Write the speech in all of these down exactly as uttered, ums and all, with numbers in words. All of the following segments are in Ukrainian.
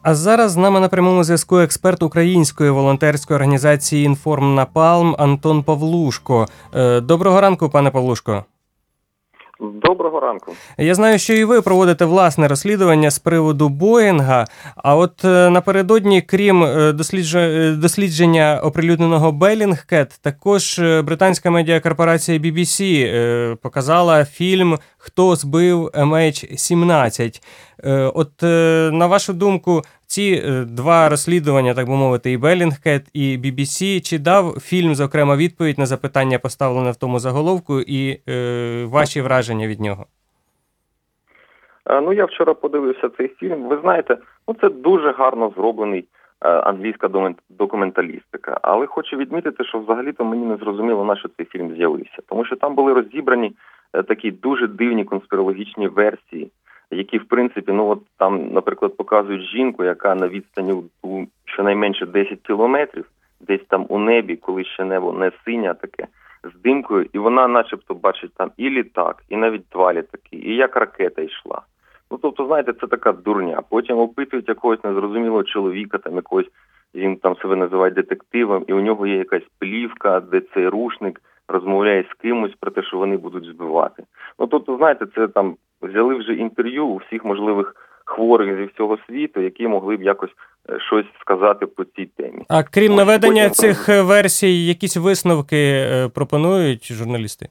А зараз з нами на прямому зв'язку експерт української волонтерської організації «Інформ Напалм» Антон Павлушко. Доброго ранку, пане Павлушко. Доброго ранку. Я знаю, що і ви проводите власне розслідування з приводу Боїнга, а от напередодні, крім дослідження оприлюдненого Bellingcat, також британська медіакорпорація бі бі сі показала фільм «Хто збив ем ейч сімнадцять». От, на вашу думку, ці два розслідування, так би мовити, і Bellingcat, і бі бі сі, чи дав фільм, зокрема, відповідь на запитання, поставлене в тому заголовку, і е, ваші враження від нього? Ну, я вчора подивився цей фільм. Ви знаєте, ну це дуже гарно зроблений е, англійська документалістика. Але хочу відмітити, що взагалі-то мені не зрозуміло, на що цей фільм з'явився. Тому що там були розібрані е, такі дуже дивні конспірологічні версії, які, в принципі, ну от там, наприклад, показують жінку, яка на відстані у щонайменше десять кілометрів, десь там у небі, коли ще небо не синє таке, з димкою, і вона начебто бачить там і літак, і навіть два літаки, і як ракета йшла. Ну, тобто, знаєте, це така дурня. Потім опитують якогось незрозумілого чоловіка, там якогось, він там себе називає детективом, і у нього є якась плівка, де цей рушник розмовляє з кимось про те, що вони будуть збивати. Ну, тобто, знаєте, це там взяли вже інтерв'ю у всіх можливих хворих зі всього світу, які могли б якось щось сказати по цій темі. А крім Ось, наведення потім... цих версій, якісь висновки пропонують журналісти?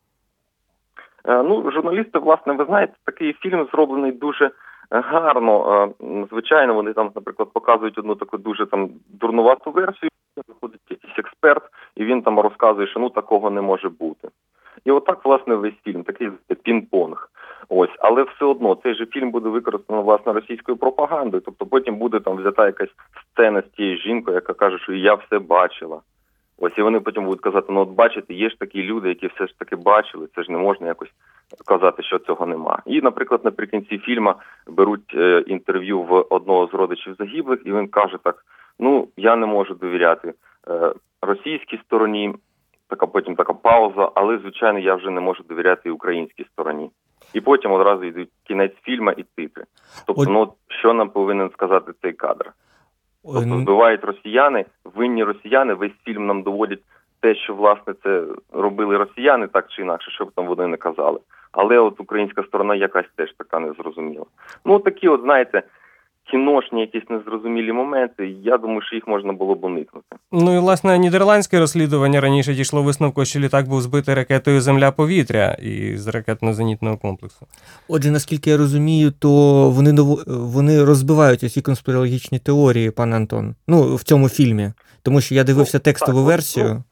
Ну, журналісти, власне, ви знаєте, такий фільм зроблений дуже гарно. Звичайно, вони там, наприклад, показують одну таку дуже там дурнувату версію, виходить якийсь експерт, і він там розказує, що ну такого не може бути. І отак, власне, весь фільм, такий пінг-понг. Ось, але все одно цей же фільм буде використано, власне, російською пропагандою. Тобто потім буде там взята якась сцена з тією жінкою, яка каже, що я все бачила. Ось, і вони потім будуть казати, ну от бачите, є ж такі люди, які все ж таки бачили, це ж не можна якось казати, що цього нема. І, наприклад, наприкінці фільму беруть е, інтерв'ю в одного з родичів загиблих, і він каже так, ну, я не можу довіряти е, російській стороні, така потім така пауза, але, звичайно, я вже не можу довіряти і українській стороні. І потім одразу йдуть кінець фільму і титри. Тобто, ну, що нам повинен сказати цей кадр? Тобто, вбивають росіяни, винні росіяни, весь фільм нам доводять те, що, власне, це робили росіяни, так чи інакше, що б там вони не казали. Але от українська сторона якась теж така незрозуміла. Ну, такі от, знаєте, кіношні якісь незрозумілі моменти, я думаю, що їх можна було б уникнути. Ну і, власне, нідерландське розслідування раніше дійшло висновку, що літак був збитий ракетою «Земля-повітря» із ракетно-зенітного комплексу. Отже, наскільки я розумію, то вони, вони розбивають усі конспірологічні теорії, пане Антон, ну, в цьому фільмі. Тому що я дивився ну, текстову так, версію. Ну,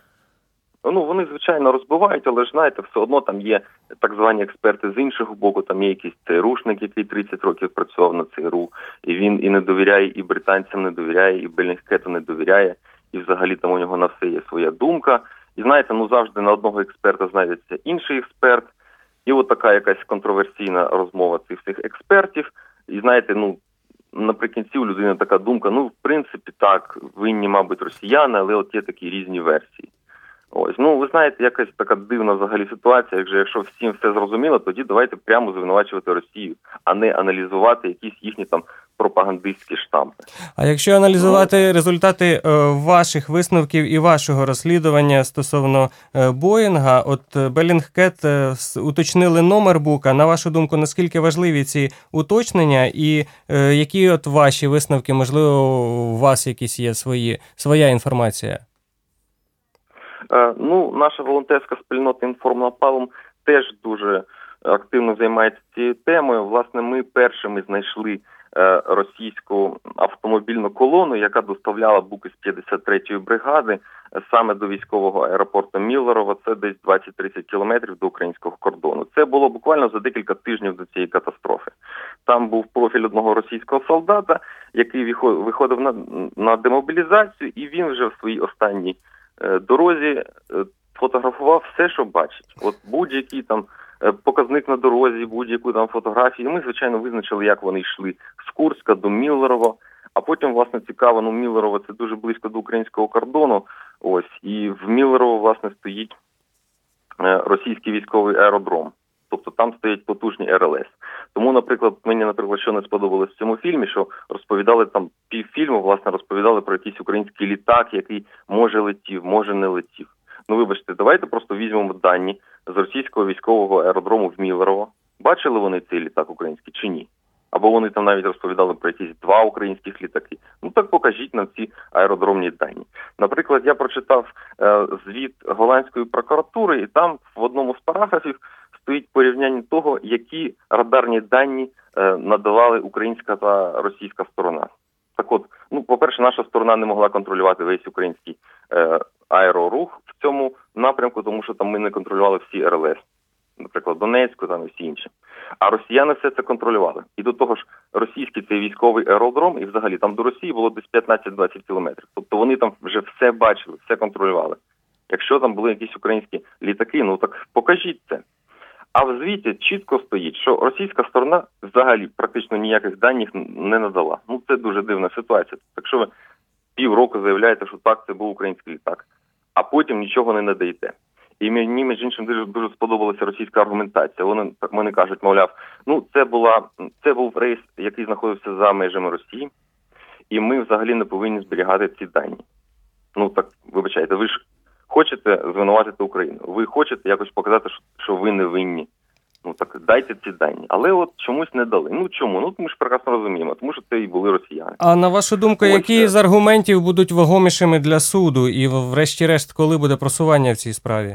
Ну, вони, звичайно, розбивають, але ж, знаєте, все одно там є так звані експерти з іншого боку, там є якийсь цей рушник, який тридцять років працював на ЦРУ, і він і не довіряє, і британцям не довіряє, і Bellingcat не довіряє, і взагалі там у нього на все є своя думка. І, знаєте, ну завжди на одного експерта знайдеться інший експерт, і от така якась контроверсійна розмова цих всіх експертів, і, знаєте, ну, наприкінці у людини така думка, ну, в принципі, так, винні, мабуть, росіяни, але от є такі різні версії. Ось, ну, ви знаєте, якась така дивна взагалі ситуація, якщо, якщо всім все зрозуміло, тоді давайте прямо звинувачувати Росію, а не аналізувати якісь їхні там пропагандистські штампи. А якщо аналізувати ну, результати е, ваших висновків і вашого розслідування стосовно е, Боїнга, от Bellingcat е, уточнили номер бука, на вашу думку, наскільки важливі ці уточнення і е, які от ваші висновки, можливо, у вас якісь є свої, своя інформація? Ну, наша волонтерська спільнота «Інформ Напалм» теж дуже активно займається цією темою. Власне, ми першими знайшли російську автомобільну колону, яка доставляла буки з п'ятдесят третьої бригади саме до військового аеропорту Міллерово. Це десь двадцять-тридцять кілометрів до українського кордону. Це було буквально за декілька тижнів до цієї катастрофи. Там був профіль одного російського солдата, який виходив на, на демобілізацію, і він вже в своїй останній дорозі фотографував все, що бачить. От будь-який там показник на дорозі, будь-яку там фотографію. Ми, звичайно, визначили, як вони йшли з Курська до Міллерова. А потім, власне, цікаво, ну, Міллерово – це дуже близько до українського кордону. Ось, і в Міллерово, власне, стоїть російський військовий аеродром. Тобто там стоять потужні ер ел ес. Тому, наприклад, мені, наприклад, що не сподобалось в цьому фільмі, що розповідали там півфільму, власне, розповідали про якийсь український літак, який може летів, може не летів. Ну, вибачте, давайте просто візьмемо дані з російського військового аеродрому в Міллерово. Бачили вони цей літак український чи ні? Або вони там навіть розповідали про якісь два українських літаки. Ну так покажіть нам ці аеродромні дані. Наприклад, я прочитав е, звіт голландської прокуратури, і там в одному з параграфів стоїть порівняння того, які радарні дані е, надавали українська та російська сторона. Так от, ну, по-перше, наша сторона не могла контролювати весь український е, аерорух в цьому напрямку, тому що там ми не контролювали всі ер ел ес. Наприклад, Донецьку там і всі інші. А росіяни все це контролювали. І до того ж, російський цей військовий аеродром, і взагалі там до Росії було десь п'ятнадцять-двадцять кілометрів. Тобто вони там вже все бачили, все контролювали. Якщо там були якісь українські літаки, ну так покажіть це. А в звіті чітко стоїть, що російська сторона взагалі практично ніяких даних не надала. Ну це дуже дивна ситуація. Якщо ви півроку заявляєте, що так, це був український літак, а потім нічого не надаєте. І мені, між іншим, дуже, дуже сподобалася російська аргументація. Вони, вони кажуть, мовляв, ну це, була, це був рейс, який знаходився за межами Росії, і ми взагалі не повинні зберігати ці дані. Ну так, вибачайте, ви ж хочете звинуватити Україну, ви хочете якось показати, що, що ви не винні. Ну так дайте ці дані. Але от чомусь не дали. Ну чому? Ну ми ж прекрасно розуміємо, тому що це і були росіяни. А на вашу думку, Ось, які з аргументів будуть вагомішими для суду і врешті-решт, коли буде просування в цій справі?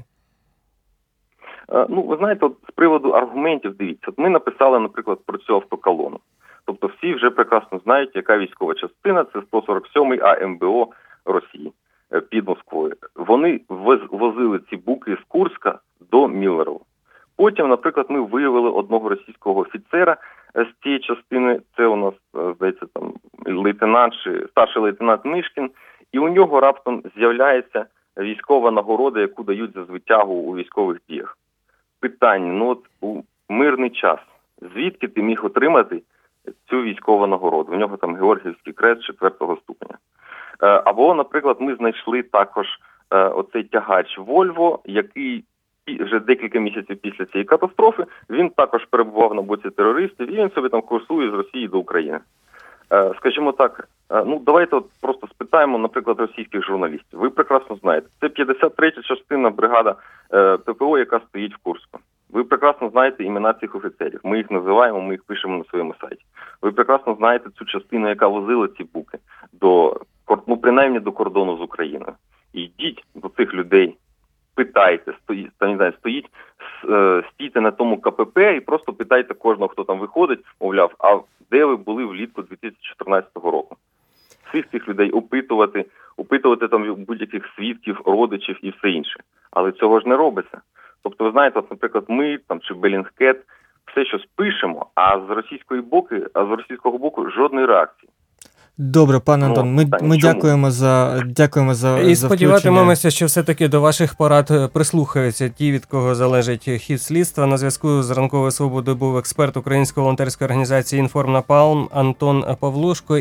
Ну, ви знаєте, от з приводу аргументів, дивіться, от ми написали, наприклад, про цю автоколону. Тобто всі вже прекрасно знають, яка військова частина, це сто сорок сьомий А Ем Бе О Росії під Москвою. Вони возили ці буки з Курська до Міллерова. Потім, наприклад, ми виявили одного російського офіцера з цієї частини, це у нас, здається, там лейтенант, старший лейтенант Нишкін, і у нього раптом з'являється військова нагорода, яку дають за звитягу у військових діях. Питання, ну от у мирний час, звідки ти міг отримати цю військову нагороду? У нього там Георгіївський крест четвертого ступеня. Або, наприклад, ми знайшли також оцей тягач Вольво, який вже декілька місяців після цієї катастрофи, він також перебував на боці терористів, і він собі там курсує з Росії до України. Скажімо так, ну давайте от просто спитаємо, наприклад, російських журналістів. Ви прекрасно знаєте, це п'ятдесят третя частина бригада Пе Пе О, яка стоїть в Курську. Ви прекрасно знаєте імена цих офіцерів. Ми їх називаємо, ми їх пишемо на своєму сайті. Ви прекрасно знаєте цю частину, яка возила ці буки до, ну принаймні до кордону з Україною. І йдіть до цих людей, питайте, стоїть, там, не знаю, стоїть, стійте на тому Ка Пе Пе і просто питайте кожного, хто там виходить, мовляв, а де ви були влітку дві тисячі чотирнадцятого року? Всіх цих людей опитувати, опитувати там будь-яких свідків, родичів і все інше. Але цього ж не робиться. Тобто, ви знаєте, от, наприклад, ми там чи Bellingcat все щось пишемо, а з російської боку, а з російського боку жодної реакції. Добре, пан Антон, ми, ну, ми дякуємо за дякуємо за І за сподіватимемося, що все-таки до ваших порад прислухаються ті, від кого залежить хід слідства. На зв'язку з Ранковою Свободою був експерт Української волонтерської організації «Інформ Напалм» Антон Павлушко.